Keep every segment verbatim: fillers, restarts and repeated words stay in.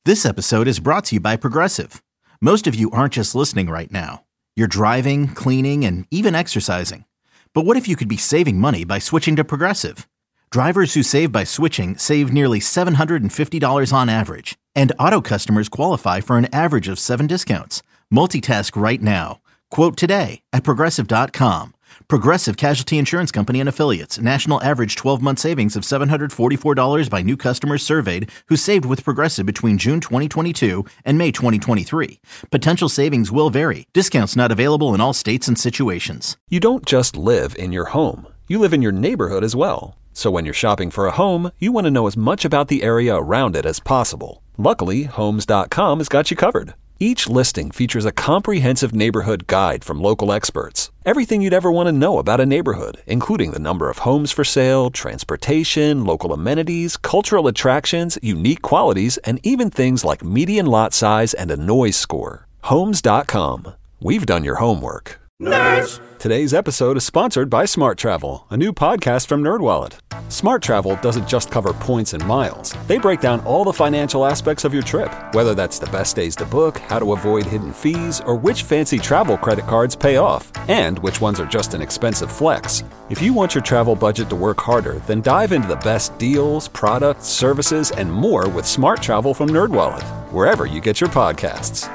This episode is brought to you by Progressive. Most of you aren't just listening right now. You're driving, cleaning, and even exercising. But what if you could be saving money by switching to Progressive? Drivers who save by switching save nearly seven hundred fifty dollars on average. And auto customers qualify for an average of seven discounts. Multitask right now. Quote today at Progressive dot com. Progressive Casualty Insurance Company and Affiliates. National average twelve-month savings of seven hundred forty-four dollars by new customers surveyed who saved with Progressive between June twenty twenty-two and May twenty twenty-three. Potential savings will vary. Discounts not available in all states and situations. You don't just live in your home. You live in your neighborhood as well. So when you're shopping for a home, you want to know as much about the area around it as possible. Luckily, Homes dot com has got you covered. Each listing features a comprehensive neighborhood guide from local experts. Everything you'd ever want to know about a neighborhood, including the number of homes for sale, transportation, local amenities, cultural attractions, unique qualities, and even things like median lot size and a noise score. Homes dot com. We've done your homework. Nerds! Today's episode is sponsored by Smart Travel, a new podcast from NerdWallet. Smart Travel doesn't just cover points and miles. They break down all the financial aspects of your trip, whether that's the best days to book, how to avoid hidden fees, or which fancy travel credit cards pay off, and which ones are just an expensive flex. If you want your travel budget to work harder, then dive into the best deals, products, services, and more with Smart Travel from NerdWallet, wherever you get your podcasts.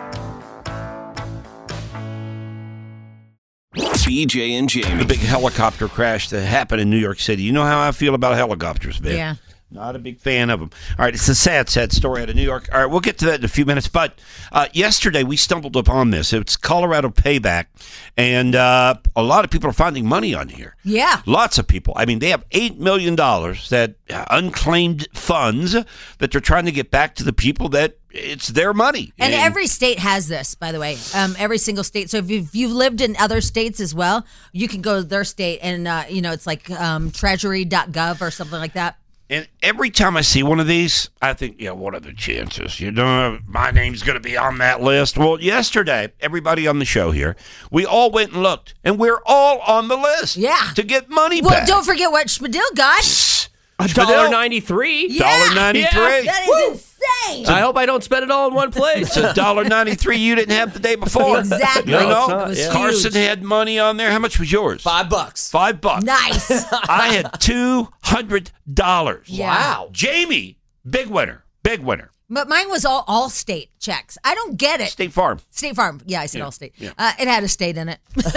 B J and Jamie. The big helicopter crash that happened in New York City. You know how I feel about helicopters, man. Yeah. Not a big fan of them. All right, it's a sad, sad story out of New York. All right, we'll get to that in a few minutes. But uh, yesterday we stumbled upon this. It's Colorado Payback, and uh, a lot of people are finding money on here. Yeah. Lots of people. I mean, they have eight million dollars that uh, unclaimed funds that they're trying to get back to the people that it's their money. And, and every state has this, by the way. Um, every single state. So if you've, if you've lived in other states as well, you can go to their state and, uh, you know, it's like um, treasury dot gov or something like that. And every time I see one of these, I think, yeah, what are the chances? You know, my name's going to be on that list. Well, yesterday, everybody on the show here, we all went and looked, and we're all on the list. Yeah. To get money well, back. Well, don't forget what Spadil got. A dollar ninety-three. Dollar ninety-three. Yeah, that is Woo. insane. I hope I don't spend it all in one place. It's a dollar ninety-three you didn't have the day before. Exactly. You no, know, it was yeah. Carson had money on there. How much was yours? Five bucks. Five bucks. Nice. I had two hundred dollars. Yeah. Wow. Jamie, big winner. Big winner. But mine was all all state checks. I don't get it. State Farm. State Farm. Yeah, I said yeah. all state. Yeah. Uh, it had a state in it. Well,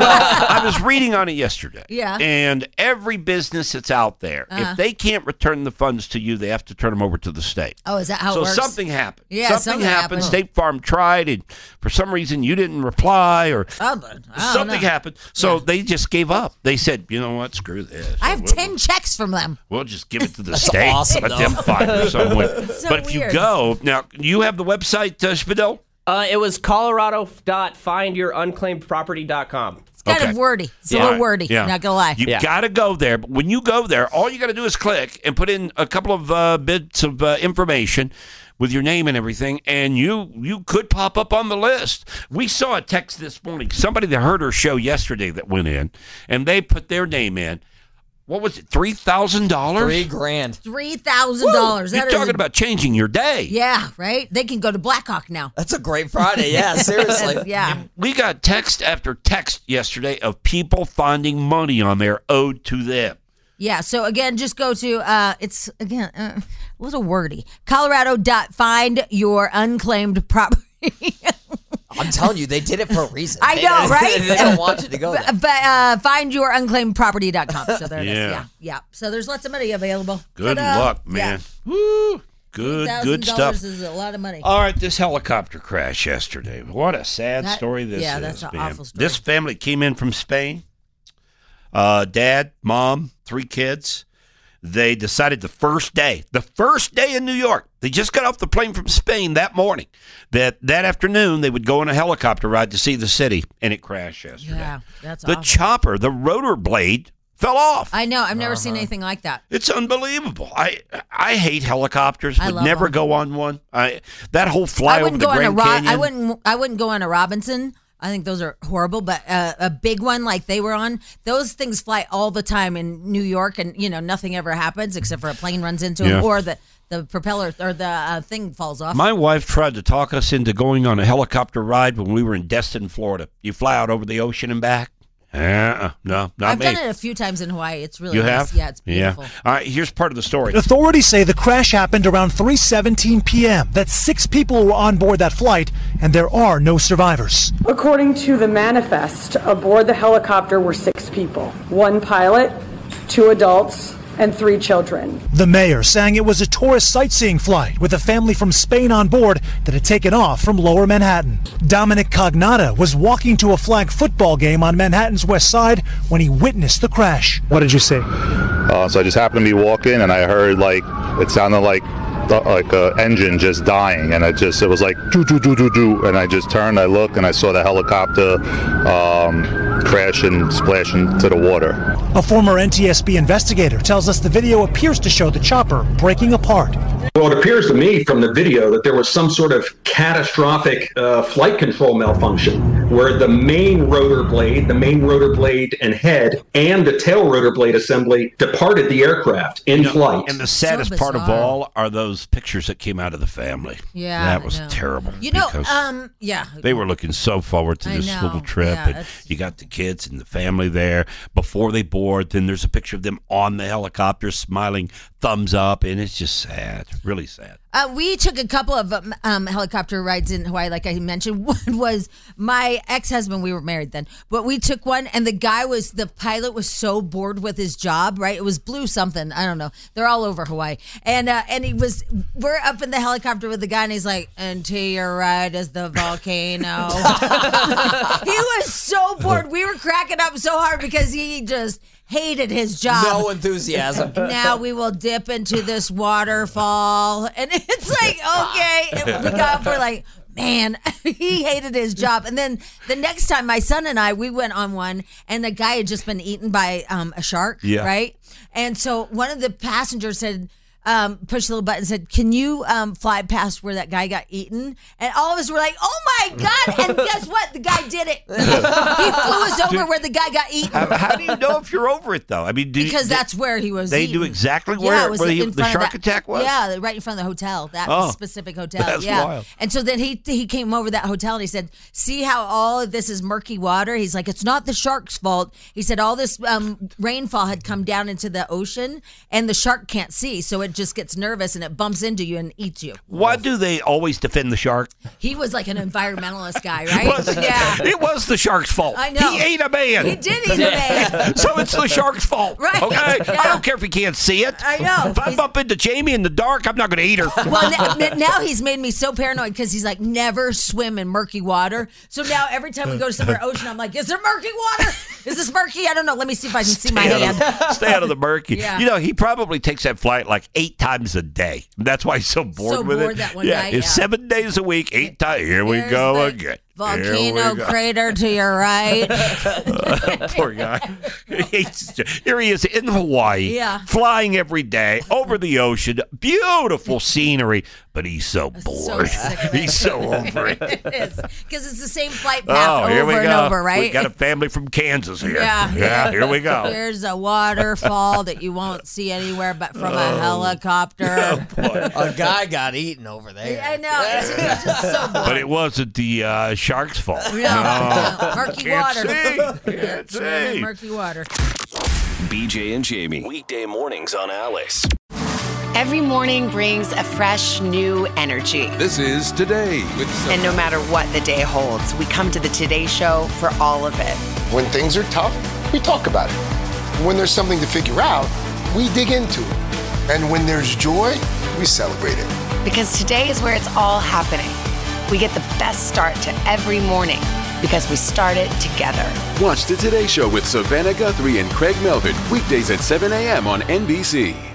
I was reading on it yesterday. Yeah. And every business that's out there, uh-huh. if they can't return the funds to you, they have to turn them over to the state. Oh, is that how so it works? So something happened. Yeah, something, something happened. happened. State Farm tried, and for some reason you didn't reply, or oh, but I something know. happened. So yeah. they just gave up. They said, you know what, screw this. I have we'll, ten checks from them. We'll just give it to the state. Awesome, Let though. them find it somewhere. So but if weird. you go, now, you have the website, uh, Spadil? Uh, it was colorado dot find your unclaimed property dot com. It's kind Okay. of wordy. It's Yeah. a little wordy. Yeah. Not gonna lie. You Yeah. got to go there. But when you go there, all you got to do is click and put in a couple of uh, bits of uh, information with your name and everything, and you you could pop up on the list. We saw a text this morning. Somebody that heard our show yesterday that went in, and they put their name in. What was it, three thousand dollars? Three grand. Three thousand dollars. You're talking about changing your day. Yeah, right? They can go to Blackhawk now. That's a great Friday. Yeah, seriously. Yeah. We got text after text yesterday of people finding money on there owed to them. Yeah, so again, just go to, uh, it's, again, uh, a little wordy. Colorado dot find your unclaimed property. I'm telling you, they did it for a reason. I know, they, right? They don't want you to go there. But, but uh, find your unclaimed property dot com. So there it is. Yeah. Yeah, yeah. So there's lots of money available. Good Ta-da. luck, man. Yeah. Woo. Good, good stuff. is a lot of money. All right, this helicopter crash yesterday. What a sad That- story this yeah, is, that's an man. awful story. This family came in from Spain. Uh, dad, mom, three kids. They decided the first day, the first day in New York, they just got off the plane from Spain that morning, that that afternoon they would go on a helicopter ride to see the city, and it crashed yesterday. Yeah, that's the awful. chopper, the rotor blade, fell off. I know. I've never seen anything like that. It's unbelievable. I I hate helicopters. I Would love never them. go on one. I that whole fly I over wouldn't the go on a Grand Ro- Canyon. I wouldn't. I wouldn't go on a Robinson. I think those are horrible. But uh, a big one like they were on, those things fly all the time in New York, and you know nothing ever happens except for a plane runs into them Yeah. or the the propeller or the uh, thing falls off. My wife tried to talk us into going on a helicopter ride when we were in Destin, Florida. You fly out over the ocean and back? Uh, no, not I've me. done it a few times in Hawaii. It's really You nice. have? Yeah, it's beautiful. Yeah. All right, here's part of the story. Authorities say the crash happened around three seventeen p.m., that six people were on board that flight, and there are no survivors. According to the manifest, aboard the helicopter were six people, one pilot, two adults, and three children. The mayor saying it was a tourist sightseeing flight with a family from Spain on board that had taken off from Lower Manhattan. Dominic Cognata was walking to a flag football game on Manhattan's West Side when he witnessed the crash. What did you see? Uh, so I just happened to be walking, and I heard like it sounded like like an engine just dying, and it just it was like do do do do do, and I just turned, I looked, and I saw the helicopter um, crash and splash into the water. A former N T S B investigator tells us the video appears to show the chopper breaking apart. Well, it appears to me from the video that there was some sort of catastrophic uh, flight control malfunction where the main rotor blade, the main rotor blade and head, and the tail rotor blade assembly departed the aircraft in You know, flight. And the saddest So part of bizarre. all are those pictures that came out of the family. Yeah, That I was know. terrible. You know, because um, yeah. they were looking so forward to I this know, little trip, yeah, and it's- you got the kids and the family there before they board. Then there's a picture of them on the helicopter, smiling, thumbs up, and it's just sad, really sad. Uh, we took a couple of um, um, helicopter rides in Hawaii, like I mentioned. One was my ex-husband. We were married then, but we took one, and the guy was the pilot was so bored with his job. Right, it was Blue something. I don't know. They're all over Hawaii, and uh, and he was. We're up in the helicopter with the guy, and he's like, "And to your right is the volcano." He was so bored. We were cracking up so hard because he just hated his job. No enthusiasm. Now we will dip into this waterfall. And it's like, okay. And we got up, we're like, man, he hated his job. And then the next time, my son and I, we went on one, and the guy had just been eaten by um, a shark, Yeah. right? And so one of the passengers said, um, pushed a little button and said, can you um, fly past where that guy got eaten? And all of us were like, oh my God. And guess what? The guy did it. He flew us over where the guy got eaten. How, how do you know if you're over it, though? I mean, do Because you, that's where he was they eaten. do exactly Yeah, where, it was where he, in the front of shark that- attack was? Yeah, right in front of the hotel, that Oh, specific hotel. that's yeah. wild. And so then he he came over that hotel and he said, see how all of this is murky water? He's like, it's not the shark's fault. He said all this um, rainfall had come down into the ocean and the shark can't see, so it just gets nervous and it bumps into you and eats you. Why do they always defend the shark? He was like an environmentalist guy, right? It was, yeah. it was the shark's fault. I know. He ate a man. He did eat a man. So it's the shark's fault. Right. Okay? Yeah. I don't care if he can't see it. I know. If I He's- bump into Jamie in the dark, I'm not going to eat her. Well, now, now he's made me so paranoid because he's like, never swim in murky water. So now every time we go to somewhere ocean, I'm like, is there murky water? Is this murky? I don't know. Let me see if I can see my Stay out hand. of- Stay out of the murky. Yeah. You know, he probably takes that flight like eight times a day. That's why he's so bored So with bored it. that one yeah, guy, it's yeah. seven days a week, eight times. Here we There's go the again. Volcano Here we go. crater to your right. Poor guy. He's- Here he is in Hawaii, Yeah. flying every day over the ocean. Beautiful scenery, but he's so So bored. sick of it. He's so over it. It is because it's the same flight path Oh, over here we and go. over, right? We got a family from Kansas here. Yeah. yeah. Here we go. There's a waterfall that you won't see anywhere but from a helicopter. A guy got eaten over there. I know. It's, it's just so boring. But it wasn't the uh, shark's fault. No, no, murky Can't water. see. Can't Can't swim in see. murky water. B J and Jamie. Weekday mornings on Alice. Every morning brings a fresh, new energy. This is Today with And no matter what the day holds, we come to the Today Show for all of it. When things are tough, we talk about it. When there's something to figure out, we dig into it. And when there's joy, we celebrate it. Because today is where it's all happening. We get the best start to every morning because we start it together. Watch the Today Show with Savannah Guthrie and Craig Melvin weekdays at seven a.m. on N B C.